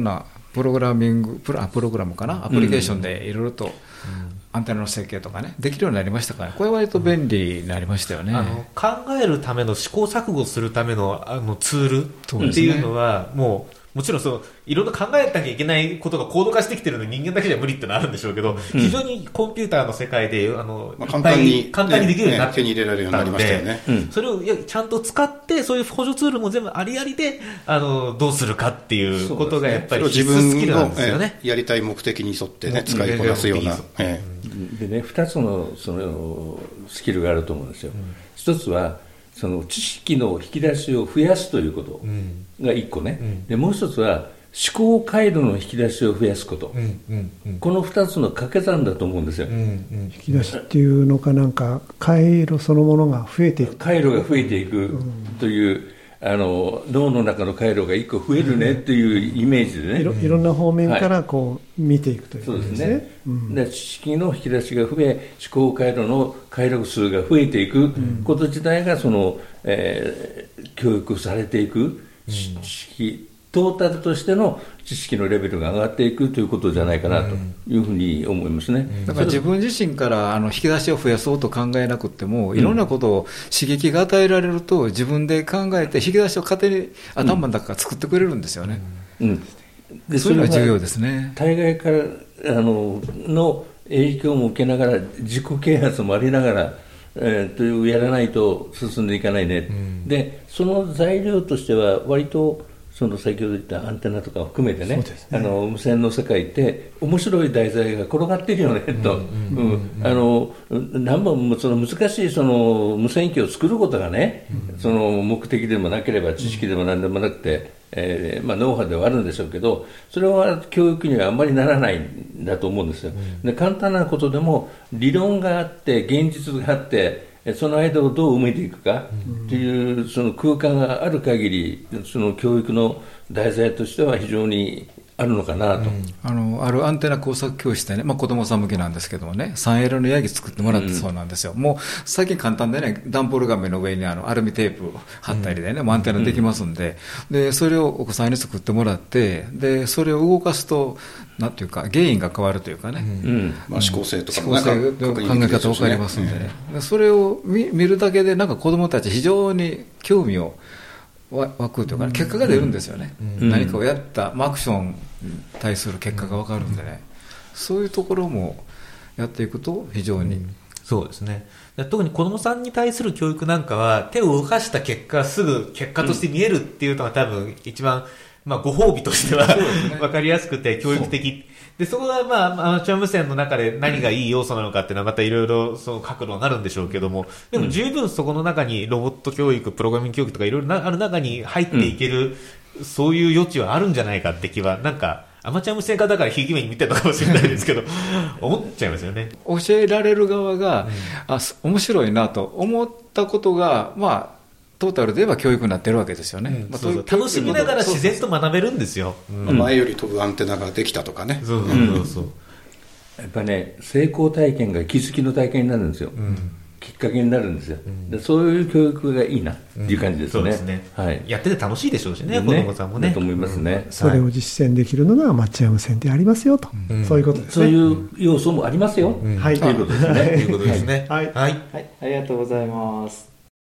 プログラミングプロ、プログラムかなアプリケーションでいろいろと、うんアンテナの設計とかねできるようになりましたから、ね、これは割と便利になりましたよね、 あの考えるための試行錯誤するためのあのツールっていうのはもうもちろんそのいろいろ考えなきゃいけないことが高度化してきてるので人間だけじゃ無理ってのはあるんでしょうけど、うん、非常にコンピューターの世界であの、 まあ、簡単に簡単にできるようになって、 ね、手に入れられるようになりましたよね、 うん、それをちゃんと使ってそういう補助ツールも全部ありありであのどうするかっていうことがやっぱり必須スキルなんですよね。 やりたい目的に沿ってね使いこなすような、ええ、でねふたつのそのスキルがあると思うんですよ、うん、一つはその知識の引き出しを増やすということがいっこね、うん、でもう一つは思考回路の引き出しを増やすこと、うんうんうん、このふたつの掛け算だと思うんですよ、うんうん、 引き出しっていうのかなんか回路そのものが増えていく回路が増えていくという、うんあの脳の中の回路がいっこ増えるねっていうイメージでね、 いろ、いろんな方面からこう見ていくということですね、はい、そうですね、 うん、で知識の引き出しが増え思考回路の回路数が増えていくこと自体がその、えー、教育されていく知識、うんトータルとしての知識のレベルが上がっていくということじゃないかなというふうに思いますね、うん、 だから自分自身からあの引き出しを増やそうと考えなくてもいろんなことを刺激が与えられると自分で考えて引き出しを勝手に頭の中から作ってくれるんですよね、うんうん、でそういうのが重要ですね。 対外からあのの影響も受けながら自己啓発もありながらえー、というやらないと進んでいかないね、うん、でその材料としては割とその先ほど言ったアンテナとかを含めて ね, ねあの無線の世界って面白い題材が転がっているよねと何本もその難しいその無線機を作ることがね、うん、その目的でもなければ知識でも何でもなくて、えーまあ、ノウハウではあるんでしょうけどそれは教育にはあんまりならないんだと思うんですよ、うん、で簡単なことでも理論があって現実があってその間をどう埋めていくかというその空間がある限りその教育の題材としては非常にあるのかなと、うん、 あのあるアンテナ工作教室でね、まあ、子供さん向けなんですけどもね スリーエル のヤギ作ってもらったそうなんですよ、うん、もう最近簡単でね段ボール紙の上にあのアルミテープを貼ったりでね、うん、アンテナできますんで、うん、でそれをお子さんに作ってもらってでそれを動かすとなんていうか原因が変わるというかね、 うんまあ、思考性とか思考性の考え方分かりますんでね、うん、それを 見, 見るだけでなんか子供たち非常に興味を湧くというか、ね、結果が出るんですよね、うん、何かをやった、まあ、アクションに対する結果が分かるんでね、うん、そういうところもやっていくと非常に、うん、 そうですね。特に子どもさんに対する教育なんかは手を動かした結果すぐ結果として見えるっていうのが多分一番、まあ、ご褒美としては、ね、分かりやすくて教育的でそこが、まあ、アマチュア無線の中で何がいい要素なのかっていうのはまたいろいろその角度になるんでしょうけどもでも十分そこの中にロボット教育プログラミング教育とかいろいろある中に入っていける、うん、そういう余地はあるんじゃないかって気はなんかアマチュア無線化だからひいき目に見てたかもしれないですけど思っちゃいますよね。 教えられる側が、うん、あ面白いなと思ったことがまあトータルで言えば教育になってるわけですよね、うんまあ、 そうそう楽しみながら自然と学べるんですよ、 うん、前より飛ぶアンテナができたとかね、 そうそうそう、うん、 やっぱね成功体験が気づきの体験になるんですよ、うん、きっかけになるんですよ、うん、でそういう教育がいいなっていう感じですね、うん、そうですね、 はい、やってて楽しいでしょうしね、ね子供さんもねだと思いますね、 うん、それを実践できるのがアマチュア無線でありますよと、うん、そういうことですね、 そういう要素もありますよ、うん、 はいということですね、 ということですねはい、はいはい、ありがとうございます。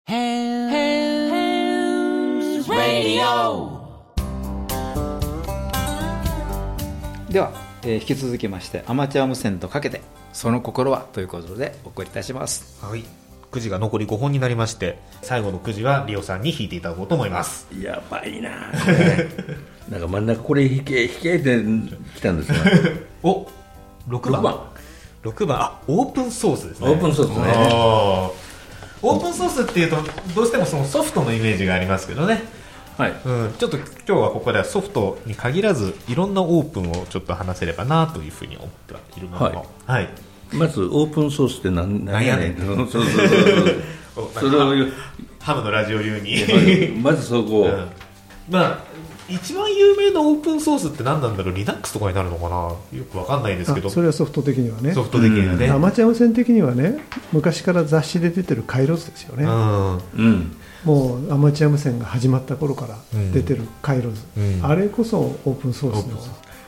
では、えー、引き続きましてアマチュア無線とかけてその心はということでお送りいたします。 はい、くじが残りごほんになりまして最後のくじはリオさんに引いていただこうと思います。 やばいななんか真ん中これ引け引けてきたんですがおろくばんろくばんあオープンソースですね。 オープンソースね。 あオープンソースっていうとどうしてもそのソフトのイメージがありますけどね、はいうん、ちょっと今日はここではソフトに限らずいろんなオープンをちょっと話せればなというふうに思ってはいるものの、はいはい、 まずオープンソースって何やねんそうそうそうそれをハムのラジオ流にまずそこを、うん、 まあ一番有名なオープンソースって何なんだろう。 Linux とかになるのかなよく分かんないですけどそれはソフト的にはねソフト的にはね、 うん、アマチュア無線的にはね昔から雑誌で出てる回路図ですよね、うんうん、もうアマチュア無線が始まった頃から出てる回路図、うん、あれこそオープンソースの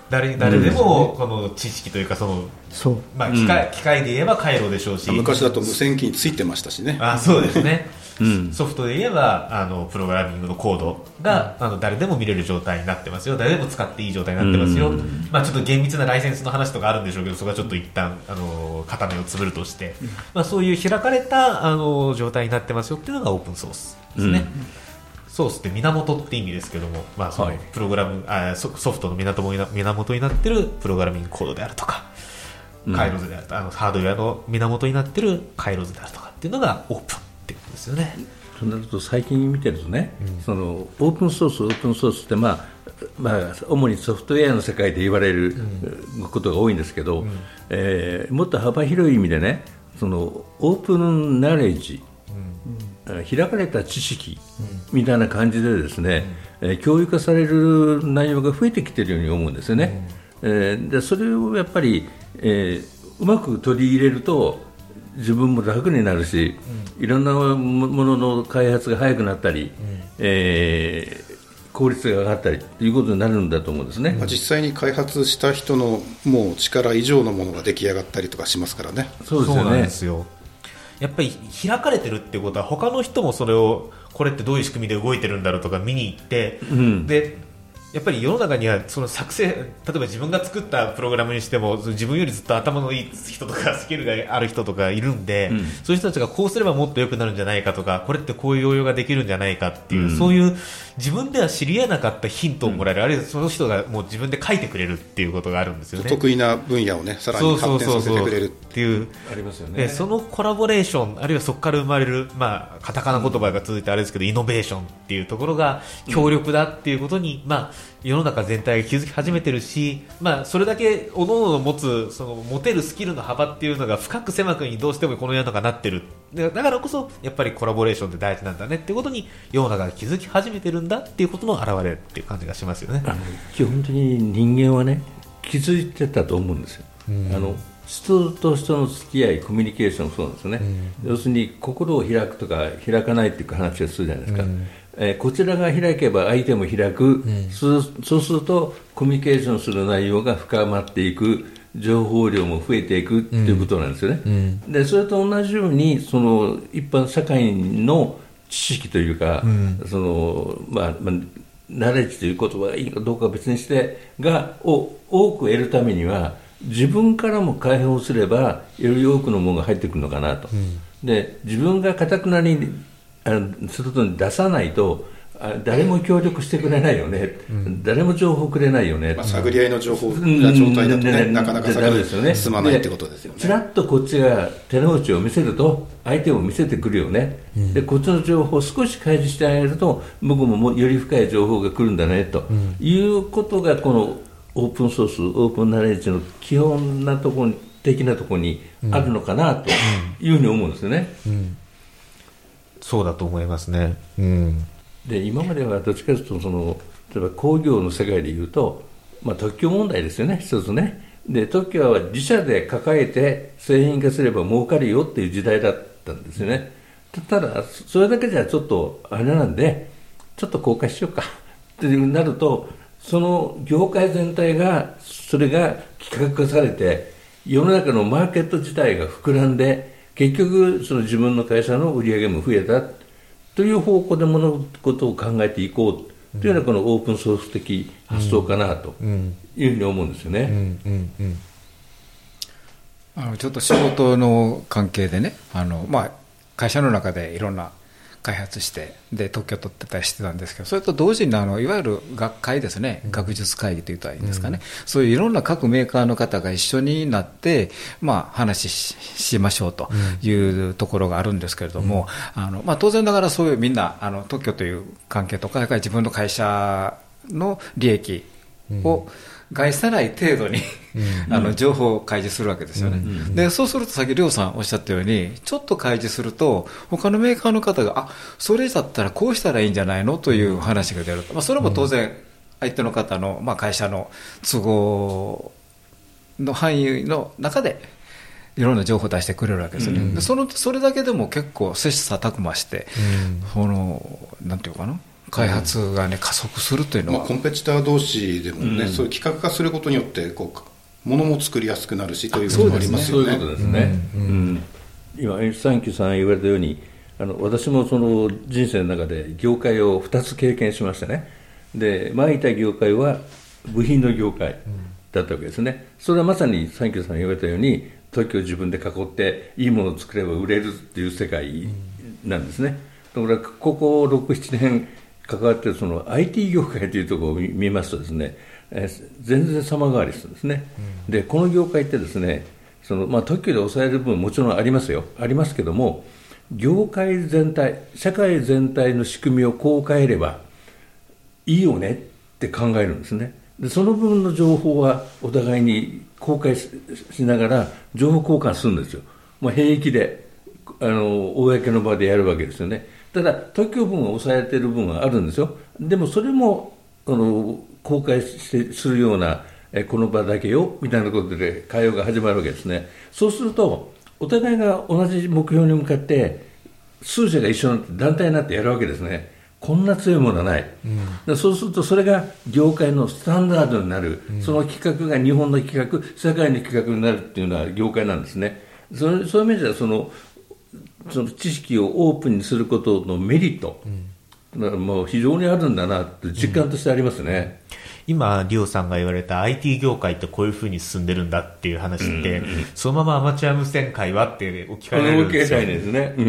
誰, 誰でもこの知識というかそのそう、 まあ、機械、うん、機械で言えば回路でしょうし、 昔だと無線機についてましたしね。 あ、そうですね、うん、ソフトで言えばあのプログラミングのコードが、うん、あの誰でも見れる状態になってますよ、誰でも使っていい状態になってますよ、うん、まあ、ちょっと厳密なライセンスの話とかあるんでしょうけど、そこはちょっと一旦あの片目をつぶるとして、うん、まあ、そういう開かれたあの状態になってますよっていうのがオープンソースですね、うん、ソースって源って意味ですけども、まあ、そのプログラム、はい、あ ソ, ソフトの源にな源になっているプログラミングコードであるとか、回路図であると、うん、あのハードウェアの源になっている回路図であるとかっていうのがオープンっていうことですよね。 となると最近見てるとね、うん、そのオープンソースオープンソースって、まあまあ、主にソフトウェアの世界で言われることが多いんですけど、うん、えー、もっと幅広い意味でね、そのオープンナレッジ、うん、開かれた知識みたいな感じでですね、うん、えー、教育化される内容が増えてきているように思うんですよね、うん、えー、でそれをやっぱり、えー、うまく取り入れると自分も楽になるし、うん、いろんなものの開発が早くなったり、うん、えー、効率が上がったりということになるんだと思うんですね、 まあ、実際に開発した人のもう力以上のものが出来上がったりとかしますからね。 そうですよね。 そうなんですよ。やっぱり開かれてるってことは他の人もそれをこれってどういう仕組みで動いてるんだろうとか見に行って、うん、でやっぱり世の中にはその作成、例えば自分が作ったプログラムにしても自分よりずっと頭のいい人とかスキルがある人とかいるんで、うん、そういう人たちがこうすればもっと良くなるんじゃないかとか、これってこういう応用ができるんじゃないかっていう、うん、そういう自分では知り得なかったヒントをもらえる、うん、あるいはその人がもう自分で書いてくれるっていうことがあるんですよね。 得意な分野をねさらに発展させてくれるっていうありますよね。そのコラボレーション、あるいはそこから生まれる、まあ、カタカナ言葉が続いてあれですけど、イノベーションっていうところが強力だっていうことに、うん、まあ、世の中全体が気づき始めてるし、まあ、それだけ各々の持つその持てるスキルの幅っていうのが深く狭くにどうしてもこの世の中になってる。だからこそやっぱりコラボレーションって大事なんだねっていうことに世の中が気づき始めてるんだっていうことの表れっていう感じがしますよね。 あの基本的に人間はね気づいてたと思うんですよ、うん、あの人と人の付き合いコミュニケーションもそうなんですよね、うん、要するに心を開くとか開かないっていう話をするじゃないですか、うん、えー、こちらが開けば相手も開く、うん、そう、そうするとコミュニケーションする内容が深まっていく、情報量も増えていくっていうことなんですよね、うん、でそれと同じようにその一般社会の知識というか、うん、そのまあ、まあ、ナレッジという言葉がいいかどうかは別にしてがを多く得るためには自分からも解放すればより多くのものが入ってくるのかなと、うん、で自分が堅くなり外に出さないと誰も協力してくれないよね、うん、誰も情報くれないよね、 まあ、探り合いの情報な状態だと、ね、うん、なかなか先に進まないってことですよね。 ちらっとこっちが手の内を見せると相手も見せてくるよね、うん、でこっちの情報を少し開示してあげると僕もより深い情報が来るんだねと、うん、いうことがこのオープンソースオープンナレッジの基本なところ的なところにあるのかなというふうに思うんですよね、うんうん、 そうだと思いますね、うん、 で今まではどっちかというとその例えば工業の世界でいうと、まあ、特許問題ですよね一つね。で特許は自社で抱えて製品化すれば儲かるよっていう時代だったんですよね。ただそれだけじゃちょっとあれなんでちょっと公開しようかってなるとその業界全体がそれが企画化されて世の中のマーケット自体が膨らんで結局その自分の会社の売り上げも増えたという方向で物事を考えていこうというのがこのオープンソース的発想かなというふうに思うんですよね、うんうんうん、 あのちょっと仕事の関係でねあの、まあ、会社の中でいろんな開発してで特許取ってたりしてたんですけど、それと同時にあのいわゆる学会ですね、うん、学術会議というといいんですかね、うん、そういういろんな各メーカーの方が一緒になって、まあ、話 し, しましょうというところがあるんですけれども、うんあのまあ、当然ながらそういうみんなあの特許という関係とか自分の会社の利益を害さない程度に、うん、あの情報を開示するわけですよね、うんうん、でそうするとさっき亮さんおっしゃったようにちょっと開示すると他のメーカーの方があそれだったらこうしたらいいんじゃないのという話が出る、まあ、それも当然相手の方の、まあ、会社の都合の範囲の中でいろんな情報を出してくれるわけですよね、うん、で そのそれだけでも結構切磋琢磨して、うん、そのなんていうかな開発がね加速するというのは、 まあ、コンペティター同士でもね、うん、そういう企画化することによってこう物も作りやすくなるしということもありますよね。 そういうことですね、うんうん、今サンキューさん言われたようにあの私もその人生の中で業界をふたつ経験しましたね。で前いた業界は部品の業界だったわけですね。それはまさにサンキューさん言われたように特許を自分で囲っていいものを作れば売れるっていう世界なんですね。だからこころく、ななねん関わっているその アイティー 業界というところを見ますとですね、えー、全然様変わりするんですね、うん、でこの業界ってですねその、まあ、特許で抑える部分もちろんありますよありますけども業界全体社会全体の仕組みをこう変えればいいよねって考えるんですね。でその部分の情報はお互いに公開 し, しながら情報交換するんですよ。まあ、平気であの公の場でやるわけですよね。ただ特許分が抑えている分があるんですよ。でもそれもあの公開してするようなえこの場だけよみたいなことで会話が始まるわけですね。そうするとお互いが同じ目標に向かって数社が一緒になって団体になってやるわけですね。こんな強いものはない、うん、そうするとそれが業界のスタンダードになる、うん、その企画が日本の企画世界の企画になるっていうのは業界なんですね。そのそういう意味ではそのその知識をオープンにすることのメリット、うん、だからもう非常にあるんだなって実感としてありますね、 うん、今リオさんが言われた アイティー 業界ってこういうふうに進んでるんだっていう話って、うんうん、そのままアマチュア無線界はって置き換えられるんですよ、 ですね、うん、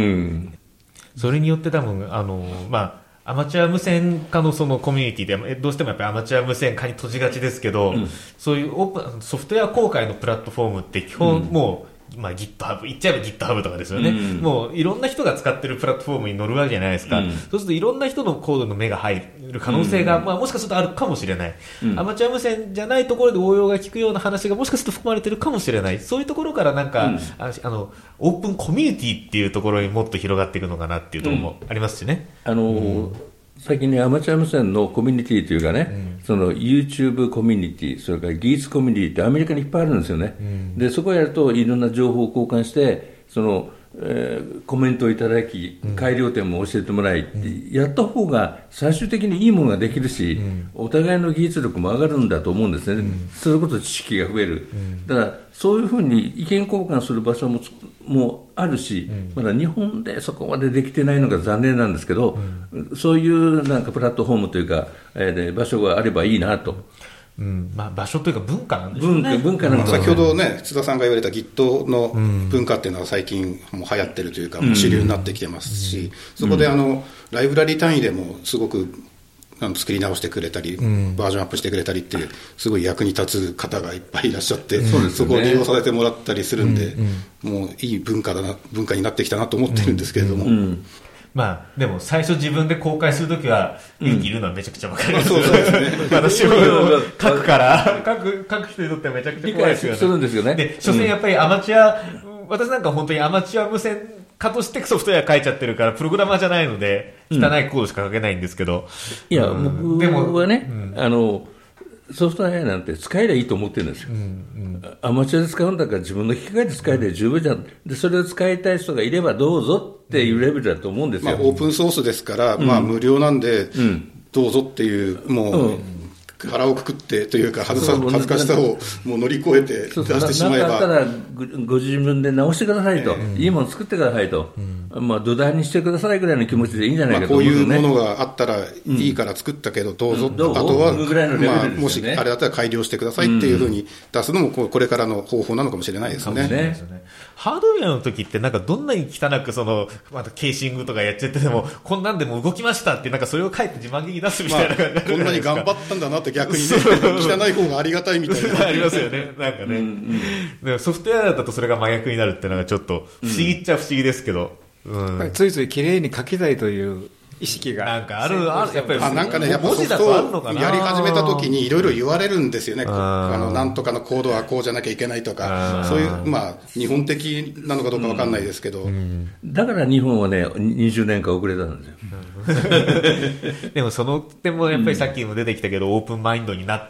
それによって多分あのまあアマチュア無線化のそのコミュニティでどうしてもやっぱりアマチュア無線化に閉じがちですけど、うん、そういうオープンソフトウェア公開のプラットフォームって基本もう、うんまあ、GitHub 言っちゃえば GitHub とかですよね、うん、もういろんな人が使ってるプラットフォームに乗るわけじゃないですか、うん、そうするといろんな人のコードの目が入る可能性が、うんまあ、もしかするとあるかもしれない、うん、アマチュア無線じゃないところで応用が効くような話がもしかすると含まれてるかもしれない。そういうところからなんか、うん、ああのオープンコミュニティっていうところにもっと広がっていくのかなっていうところもありますしね、 うん、あのーうん最近ね、アマチュア無線のコミュニティというかね、うん、その YouTube コミュニティ、それから技術コミュニティってアメリカにいっぱいあるんですよね。うん、で、そこをやるといろんな情報を交換して、その、えー、コメントをいただき、改良点も教えてもらい、うん、やった方が最終的にいいものができるし、うん、お互いの技術力も上がるんだと思うんですね。うん、それこそ知識が増える。うん、だから、そういうふうに意見交換する場所も、もあるし、うん、まだ日本でそこまでできてないのが残念なんですけど、うん、そういうなんかプラットフォームというか、えー、場所があればいいなと。 うんまあ、場所というか文化なんでしょうね。 文化、文化なんだ、 まあ、先ほどね、津田さんが言われた Git の文化っていうのは最近もう流行ってるというか、もう主流になってきてますし、うん、そこであのライブラリ単位でもすごくあの作り直してくれたり、うん、バージョンアップしてくれたりっていうすごい役に立つ方がいっぱいいらっしゃって、うん、そこを利用させてもらったりするんで、うんうん、もういい文化だな文化になってきたなと思ってるんですけれども、うんうんうんまあ、でも最初自分で公開するときは勇気いるのはめちゃくちゃ分かります、 うん、そうですね私も書くから書く、書く人にとってはめちゃくちゃ怖いですよね。 理解するんですよね。 で、所詮やっぱりアマチュア、うん、私なんか本当にアマチュア無線化としてソフトウェア書いちゃってるからプログラマーじゃないので汚いコードしか書けないんですけど、 うん、いや、うん、僕はね、うん、あのソフトウェアなんて使えりゃいいと思ってるんですよ、うんうん、アマチュアで使うんだから自分の機械で使えりゃ十分じゃん。でそれを使いたい人がいればどうぞっていうレベルだと思うんですよ、 まあ、オープンソースですから、うんまあ、無料なんでどうぞっていうもう、うん腹をくくってというか恥ずか、恥ずかしさをもう乗り越えて出してしまえば、 なんかあったらご自分で直してくださいと、えー、いいもの作ってくださいと、うん、まあ土台にしてくださいぐらいの気持ちでいいんじゃないかと思うんですよね。 まあ、こういうものがあったらいいから作ったけどどうぞ、うん、あとは、まあ、もしあれだったら改良してくださいっていうふうに出すのもこれからの方法なのかもしれないですね。 ねハードウェアの時ってなんかどんなに汚くそのまたケーシングとかやっちゃっててもこんなんでも動きましたってなんかそれを書いて自慢げに出すみたいな、まあ、 こんなに頑張ったんだなって逆にね汚い方がありがたいみたいなありますよね。なんかね、うんうん、でもソフトウェアだとそれが真逆になるっていうのがちょっと不思議っちゃ不思議ですけど、 うんうん、ついつい綺麗に書きたいという意識がなんかあるあるやっぱりあなんかねやっぱソフトをやり始めた時にいろいろ言われるんですよね。ああのなんとかのコードはこうじゃなきゃいけないとかそういうまあ日本的なのかどうかわかんないですけど、うん、 だから日本はねにじゅうねんかん遅れたんですよでもその点もやっぱりさっきも出てきたけど、うん、オープンマインドになって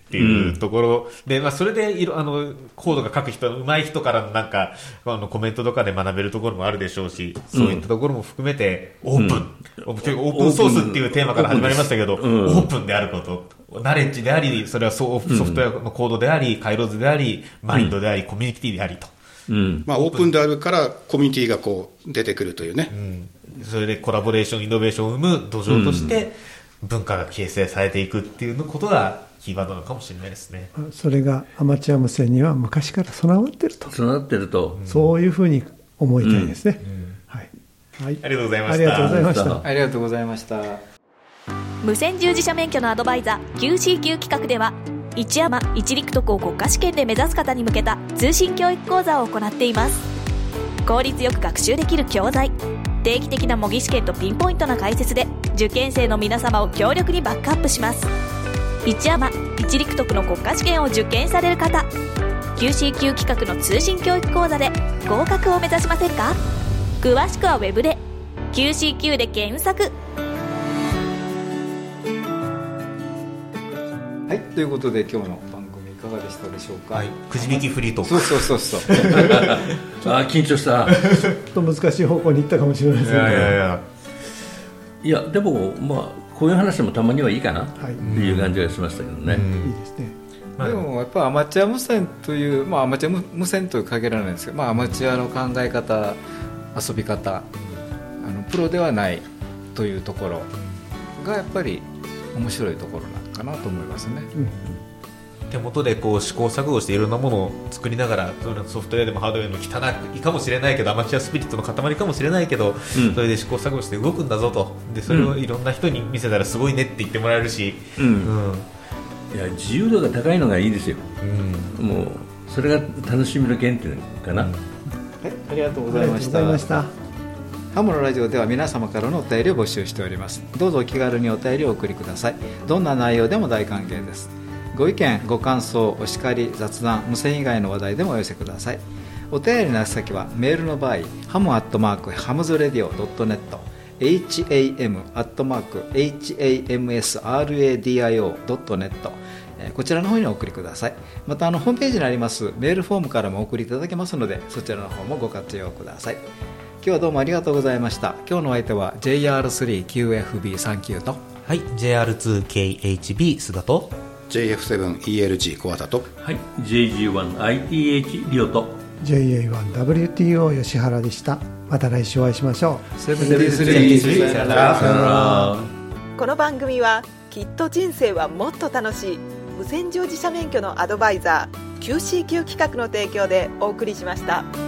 っていうところ、うん、で、まあ、それでいろあのコードが書く人上手い人からのなんかあのコメントとかで学べるところもあるでしょうし、そういったところも含めてオープン、うん、オープンソースっていうテーマから始まりましたけど、オープン、オープンであること、ナレッジであり、それはソフトウェアのコードであり、回路図であり、マインドであり、コミュニティでありと、 うんまあ、オープンであるからコミュニティがこう出てくるというね、 うん、それでコラボレーションイノベーションを生む土壌として文化が形成されていくっていうことがキーワードなのかもしれないですね。 それがアマチュア無線には昔から備わってると備わってると、 そういうふうに思いたいですね、 うんうんはいはい、 ありがとうございました。 ありがとうございました。 ありがとうございました。 無線従事者免許のアドバイザー キューシーキュー 企画では一山一陸徳を国家試験で目指す方に向けた通信教育講座を行っています。効率よく学習できる教材、定期的な模擬試験とピンポイントな解説で受験生の皆様を強力にバックアップします。一山一陸徳の国家試験を受験される方、 キューシーキュー 企画の通信教育講座で合格を目指しませんか？詳しくはウェブで キューシーキュー で検索。 はい、ということで今日の番組いかがでしたでしょうか。 はい、くじ引きフリートーク。 そうそうそうそうあ緊張したちょっと難しい方向に行ったかもしれませんが、 いやいやいやいやでもまあこういう話もたまにはいいかなっていう感じがしましたけどね、 うん、いいですね。 でもやっぱアマチュア無線という、まあ、アマチュア無線という限らないんですけど、まあ、アマチュアの考え方、遊び方、あのプロではないというところがやっぱり面白いところなのかなと思いますね、うん、 手元でこう試行錯誤していろんなものを作りながら、ソフトウェアでもハードウェアでも汚いかもしれないけど、アマチュアスピリットの塊かもしれないけど、うん、それで試行錯誤して動くんだぞと、でそれをいろんな人に見せたらすごいねって言ってもらえるし、うんうん、 いや自由度が高いのがいいですよ、うん、もうそれが楽しみの原点かな、うん、はい、 ありがとうございました。ハムのラジオでは皆様からのお便りを募集しております。どうぞお気軽にお便りをお送りください。どんな内容でも大歓迎です。ご意見ご感想、お叱り、雑談、無線以外の話題でもお寄せください。お便りの先はメールの場合、ハムアットマークハムズレディオドットネット、 エイチエーエム アットマーク エイチエーエムエスラディオ ドットネット、こちらの方にお送りください。またあのホームページにありますメールフォームからもお送りいただけますので、そちらの方もご活用ください。今日はどうもありがとうございました。今日のお相手は ジェイアールスリーキューエフビーさんじゅうきゅう と、 はい、ジェイアールツーケーエイチビー 須田とジェイエフセブンイーエルジー 小畑と、 はい、ジェイジーワンアイティーエイチ リオとジェイエーワンダブリューティーオー 吉原でした。また来週お会いしましょう。 セブンティースリーさよなら。 この番組はきっと人生はもっと楽しい無線乗自社免許のアドバイザー キューシーキュー 企画の提供でお送りしました。